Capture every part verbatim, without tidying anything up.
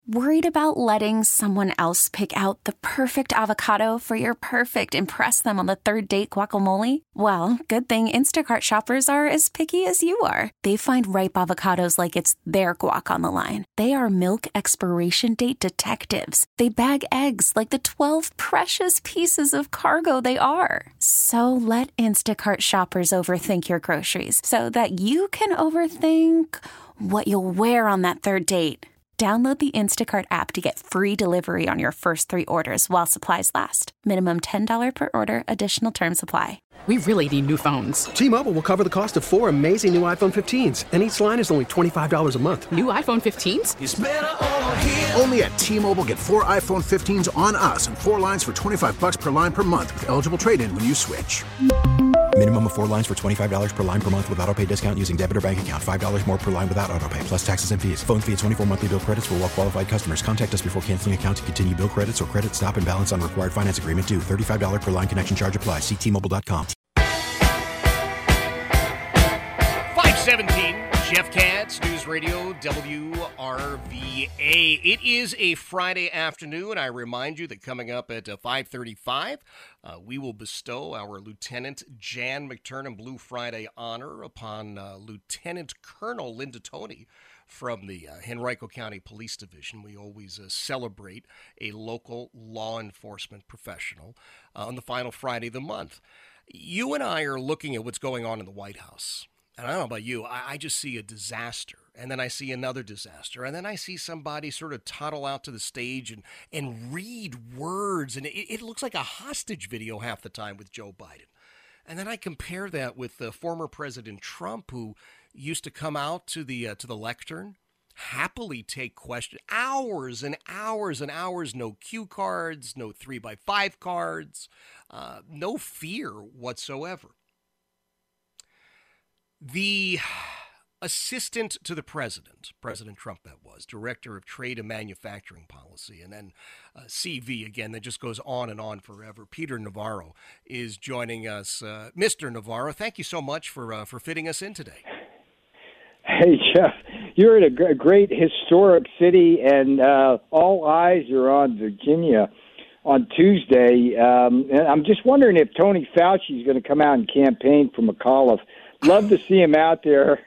Worried about letting someone else pick out the perfect avocado for your perfect impress them on the third date guacamole? Well, good thing Instacart shoppers are as picky as you are. They find ripe avocados like it's their guac on the line. They are milk expiration date detectives. They bag eggs like the twelve precious pieces of cargo they are. So let Instacart shoppers overthink your groceries so that you can overthink what you'll wear on that third date. Download the Instacart app to get free delivery on your first three orders while supplies last. Minimum ten dollars per order. Additional terms apply. We really need new phones. T-Mobile will cover the cost of four amazing new iPhone fifteens, and each line is only twenty-five dollars a month. New iPhone fifteens? It's better over here. Only at T-Mobile, get four iPhone fifteens on us and four lines for twenty-five dollars per line per month with eligible trade-in when you switch. Minimum of four lines for twenty-five dollars per line per month with autopay discount using debit or bank account. five dollars more per line without autopay, plus taxes and fees. Phone fee at twenty-four monthly bill credits for well-qualified customers. Contact us before canceling account to continue bill credits or credit stop and balance on required finance agreement due. thirty-five dollars per line connection charge applies. See T Mobile dot com. five seventeen, Jeff Katz, News Radio, W R V A. It is a Friday afternoon, and I remind you that coming up at uh, five thirty-five, uh, we will bestow our Lieutenant Jan McTurnan Blue Friday honor upon uh, Lieutenant Colonel Linda Toney from the uh, Henrico County Police Division. We always uh, celebrate a local law enforcement professional uh, on the final Friday of the month. You and I are looking at what's going on in the White House. And I don't know about you, I, I just see a disaster, and then I see another disaster, and then I see somebody sort of toddle out to the stage and, and read words, and it, it looks like a hostage video half the time with Joe Biden. And then I compare that with uh, former President Trump, who used to come out to the uh, to the lectern, happily take questions, hours and hours and hours, no cue cards, no three by five cards, uh, no fear whatsoever. The assistant to the president, President Trump that was, director of trade and manufacturing policy, and then uh, C V again, that just goes on and on forever. Peter Navarro is joining us. Uh, Mister Navarro, thank you so much for uh, for fitting us in today. Hey, Jeff, you're in a g- great historic city, and uh, all eyes are on Virginia on Tuesday. Um, and I'm just wondering if Tony Fauci is going to come out and campaign for McAuliffe. Love to see him out there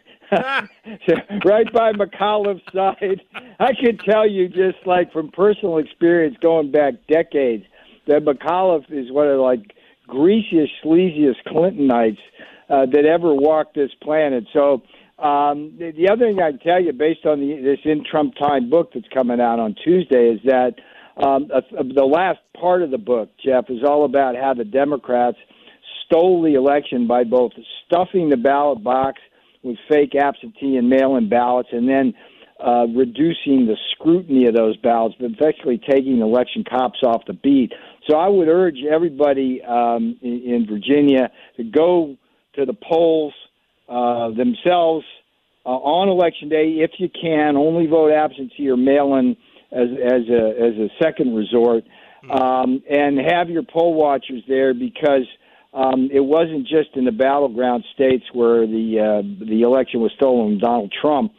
right by McAuliffe's side. I could tell you just like from personal experience going back decades that McAuliffe is one of the like greasiest, sleaziest Clintonites uh, that ever walked this planet. So um, the, the other thing I can tell you based on the, this In Trump Time book that's coming out on Tuesday is that um, uh, the last part of the book, Jeff, is all about how the Democrats stole the election by both stuffing the ballot box with fake absentee and mail-in ballots and then uh, reducing the scrutiny of those ballots, but effectively taking election cops off the beat. So I would urge everybody um, in, in Virginia to go to the polls uh, themselves uh, on Election Day if you can. Only vote absentee or mail-in as, as, a, as a second resort. Um, and have your poll watchers there because Um, it wasn't just in the battleground states where the uh, the election was stolen from Donald Trump.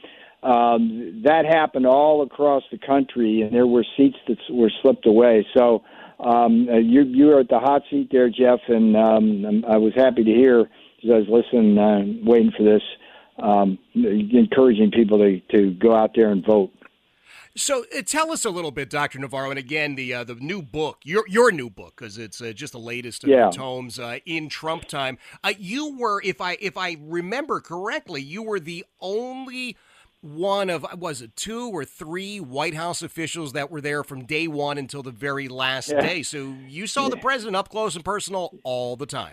Um, that happened all across the country, and there were seats that were slipped away. So um, you you were at the hot seat there, Jeff, and um, I was happy to hear as I was listening, uh, waiting for this, um, encouraging people to, to go out there and vote. So uh, tell us a little bit, Doctor Navarro, and again, the uh, the new book, your your new book, because it's uh, just the latest of yeah. the tomes uh, in Trump time. Uh, you were, if I if I remember correctly, you were the only one of, was it two or three White House officials that were there from day one until the very last yeah. day. So you saw the president up close and personal all the time.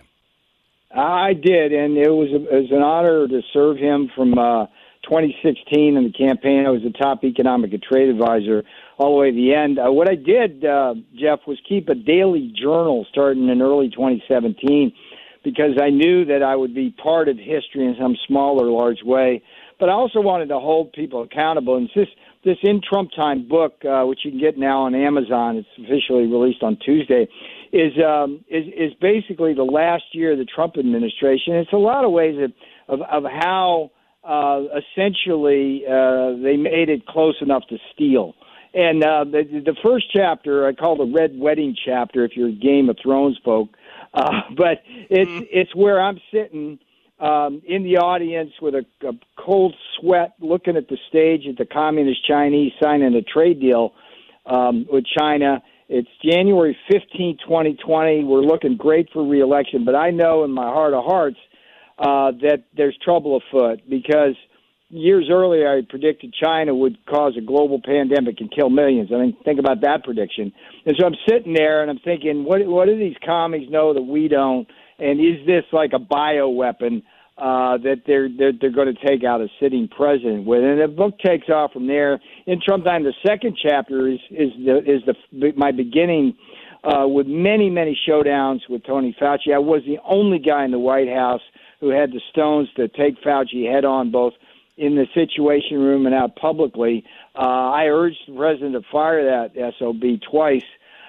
I did, and it was, a, it was an honor to serve him from uh, twenty sixteen in the campaign. I was the top economic and trade advisor all the way to the end. Uh, what I did, uh, Jeff, was keep a daily journal starting in early twenty seventeen because I knew that I would be part of history in some small or large way. But I also wanted to hold people accountable. And this, this In Trump Time book, uh, which you can get now on Amazon, it's officially released on Tuesday, is um, is, is basically the last year of the Trump administration. It's a lot of ways of, of, of how uh, essentially uh, they made it close enough to steal. And uh, the, the first chapter I call the Red Wedding chapter if you're Game of Thrones folk. Uh, but it's mm. it's where I'm sitting um, in the audience with a, a cold sweat looking at the stage at the Communist Chinese signing a trade deal um, with China. It's January fifteenth, twenty twenty. We're looking great for re-election, but I know in my heart of hearts uh, that there's trouble afoot because years earlier I predicted China would cause a global pandemic and kill millions. I mean, think about that prediction. And so I'm sitting there and I'm thinking, what what do these commies know that we don't? And is this like a bioweapon uh, that they're they're, they're going to take out a sitting president with? And the book takes off from there. In Trump time, the second chapter is is the is the my beginning uh, with many many showdowns with Tony Fauci. I was the only guy in the White House who had the stones to take Fauci head on, both in the Situation Room and out publicly. Uh, I urged the president to fire that S O B twice.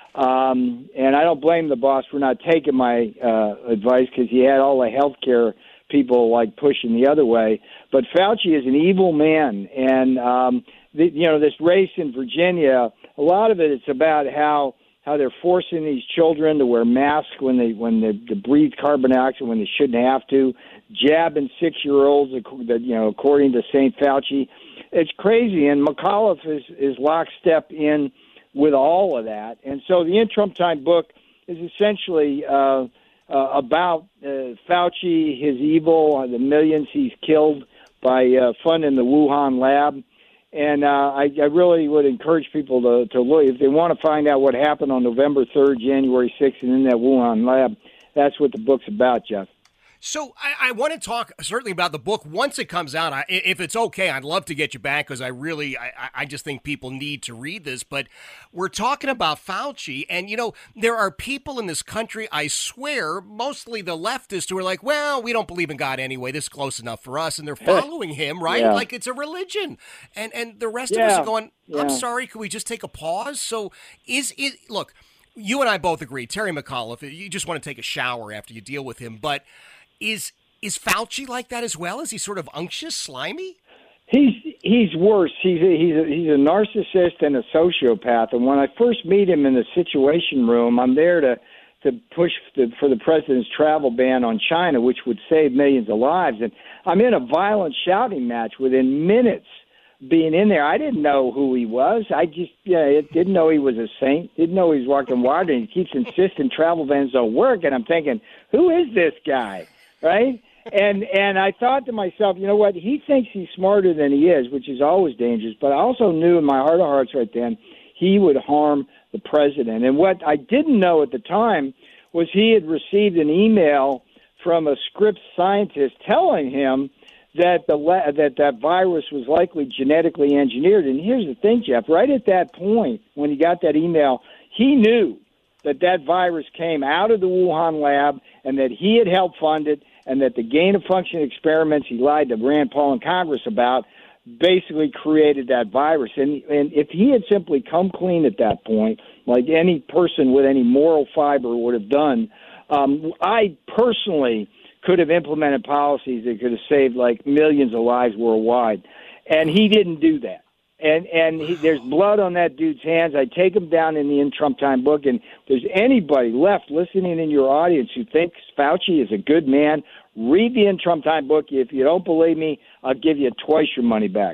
Um, and I don't blame the boss for not taking my uh, advice because he had all the health care people like pushing the other way. But Fauci is an evil man. And, um, the, you know, this race in Virginia, a lot of it, it's about how how they're forcing these children to wear masks when they when they, they breathe carbon dioxide when they shouldn't have to, jabbing six-year-olds, you know, according to Saint Fauci. It's crazy, and McAuliffe is, is lockstep in with all of that. And so the In Trump Time book is essentially uh, uh, about uh, Fauci, his evil, uh, the millions he's killed by uh, funding the Wuhan lab. And uh, I, I really would encourage people to, to look. If they want to find out what happened on November third, January sixth, and in that Wuhan lab, that's what the book's about, Jeff. So I, I want to talk certainly about the book once it comes out. I, if it's okay, I'd love to get you back because I really, I, I just think people need to read this. But we're talking about Fauci, and, you know, there are people in this country, I swear, mostly the leftists, who are like, well, we don't believe in God anyway. This is close enough for us. And they're following him, right? Yeah. Like it's a religion. And and the rest yeah. of us are going, I'm yeah. sorry, can we just take a pause? So is it, look, you and I both agree, Terry McAuliffe, you just want to take a shower after you deal with him, but Is is Fauci like that as well? Is he sort of unctuous, slimy? He's he's worse. He's a, he's a, he's a narcissist and a sociopath. And when I first meet him in the Situation Room, I'm there to to push the, for the president's travel ban on China, which would save millions of lives. And I'm in a violent shouting match within minutes being in there. I didn't know who he was. I just yeah, didn't know he was a saint. Didn't know he was walking water. And he keeps insisting travel bans don't work. And I'm thinking, who is this guy? Right? And and I thought to myself, you know what? He thinks he's smarter than he is, which is always dangerous. But I also knew in my heart of hearts right then he would harm the president. And what I didn't know at the time was he had received an email from a Scripps scientist telling him that the that that virus was likely genetically engineered. And here's the thing, Jeff. Right at that point, when he got that email, he knew that that virus came out of the Wuhan lab and that he had helped fund it, and that the gain-of-function experiments he lied to Rand Paul in Congress about basically created that virus. And, and if he had simply come clean at that point, like any person with any moral fiber would have done, um, I personally could have implemented policies that could have saved, like, millions of lives worldwide. And he didn't do that. And and he, there's blood on that dude's hands. I take him down in the In Trump Time book. And if there's anybody left listening in your audience who thinks Fauci is a good man, read the In Trump Time book. If you don't believe me, I'll give you twice your money back.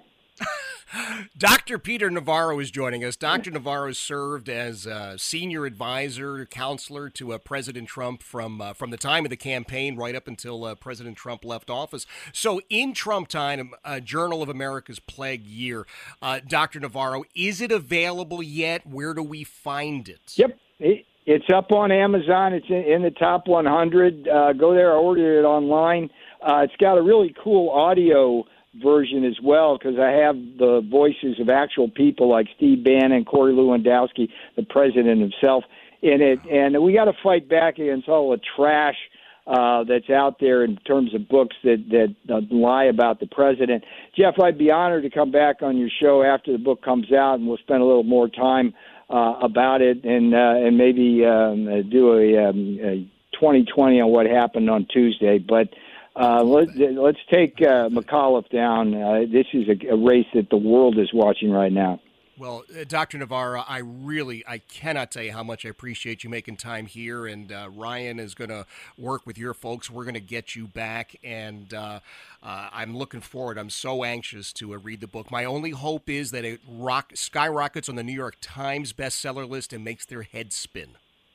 Doctor Peter Navarro is joining us. Doctor Navarro served as a senior advisor, counselor to uh, President Trump from uh, from the time of the campaign right up until uh, President Trump left office. So in Trump Time, uh, Journal of America's Plague Year, uh, Doctor Navarro, is it available yet? Where do we find it? Yep. It, it's up on Amazon. It's in, in the top one hundred. Uh, go there, order it online. Uh, it's got a really cool audio version as well, because I have the voices of actual people like Steve Bannon, Corey Lewandowski, the president himself in it. And we got to fight back against all the trash uh, that's out there in terms of books that, that uh, lie about the president. Jeff, I'd be honored to come back on your show after the book comes out, and we'll spend a little more time uh, about it, and uh, and maybe um, do a, um, a twenty twenty on what happened on Tuesday. But Uh, let, let's take uh, McAuliffe down. Uh, this is a, a race that the world is watching right now. Well, uh, Doctor Navarro, I really, I cannot tell you how much I appreciate you making time here. And uh, Ryan is going to work with your folks. We're going to get you back. And uh, uh, I'm looking forward. I'm so anxious to uh, read the book. My only hope is that it rock, skyrockets on the New York Times bestseller list and makes their heads spin.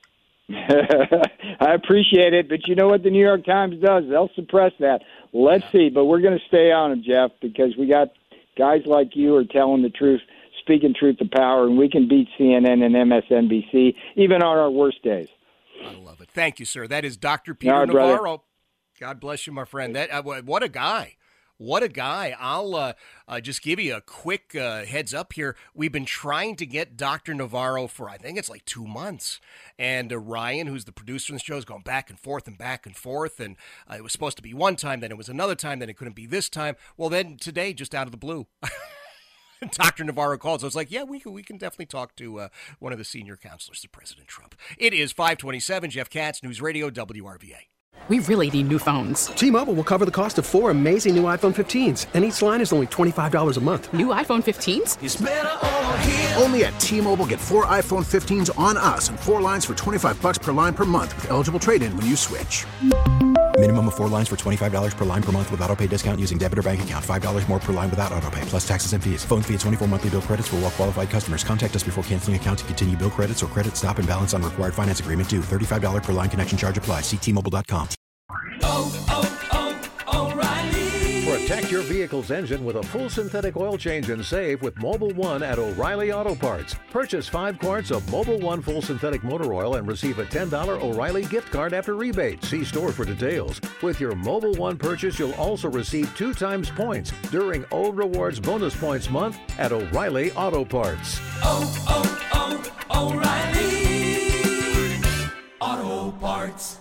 I appreciate it. But you know what the New York Times does? They'll suppress that. Let's yeah. see. But we're going to stay on them, Jeff, because we got guys like you are telling the truth. Speaking truth to power, and we can beat C N N and M S N B C even on our worst days. I love it. Thank you, sir. That is Doctor Peter right, Navarro. Brother. God bless you, my friend. That uh, what a guy. What a guy. I'll uh, uh, just give you a quick uh, heads up here. We've been trying to get Doctor Navarro for, I think it's like two months. And uh, Ryan, who's the producer of the show, is going back and forth and back and forth. And uh, it was supposed to be one time, then it was another time, then it couldn't be this time. Well, then today, just out of the blue, Doctor Navarro calls. I was like, yeah, we can, we can definitely talk to uh, one of the senior counselors to President Trump. It is five twenty-seven, Jeff Katz, News Radio, W R V A. We really need new phones. T-Mobile will cover the cost of four amazing new iPhone fifteens, and each line is only twenty-five dollars a month. New iPhone fifteens? It's better over here. Only at T-Mobile, get four iPhone fifteens on us and four lines for twenty-five bucks per line per month with eligible trade-in when you switch. Minimum of four lines for twenty-five dollars per line per month with autopay discount using debit or bank account. five dollars more per line without autopay, plus taxes and fees. Phone fee at twenty-four monthly bill credits for well-qualified customers. Contact us before canceling account to continue bill credits or credit stop and balance on required finance agreement due. thirty-five dollars per line connection charge applies. See T Mobile dot com. Oh, oh, oh, O'Reilly. Protect your vehicle's engine with a full synthetic oil change and save with Mobil one at O'Reilly Auto Parts. Purchase five quarts of Mobil one full synthetic motor oil and receive a ten dollars O'Reilly gift card after rebate. See store for details. With your Mobil one purchase, you'll also receive two times points during O Rewards Bonus Points Month at O'Reilly Auto Parts. Oh, oh, oh, O'Reilly Auto Parts.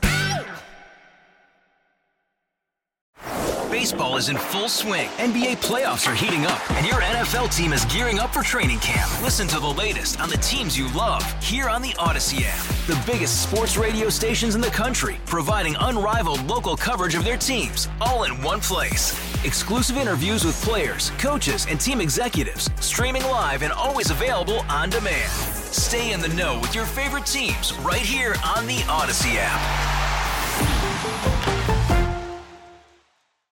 Baseball is in full swing. N B A playoffs are heating up, and your N F L team is gearing up for training camp. Listen to the latest on the teams you love here on the Odyssey app. The biggest sports radio stations in the country, providing unrivaled local coverage of their teams, all in one place. Exclusive interviews with players, coaches, and team executives, streaming live and always available on demand. Stay in the know with your favorite teams right here on the Odyssey app.